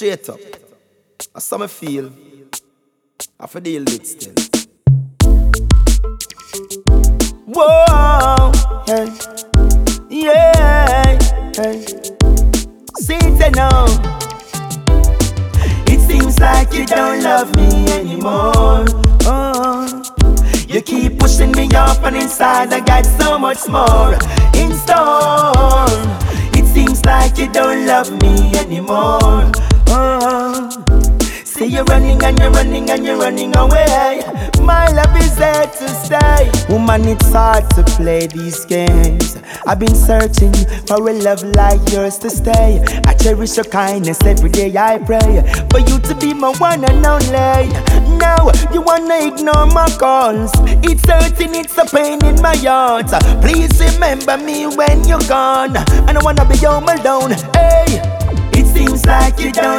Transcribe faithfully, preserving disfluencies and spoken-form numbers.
Straight up. That's how I feel. I feel deal with still. Whoa, yeah, yeah, yeah. See it now. It seems like you don't love me anymore. Oh, you keep pushing me up, and inside I got so much more in store. It seems like you don't love me anymore. Oh, see you running and you're running and you're running away. My love is there to stay. Woman, it's hard to play these games. I've been searching for a love like yours to stay. I cherish your kindness every day. I pray for you to be my one and only. Now you wanna ignore my calls. It's hurting, it's a pain in my heart. Please remember me when you're gone. I don't wanna be home alone. Hey, it seems like you don't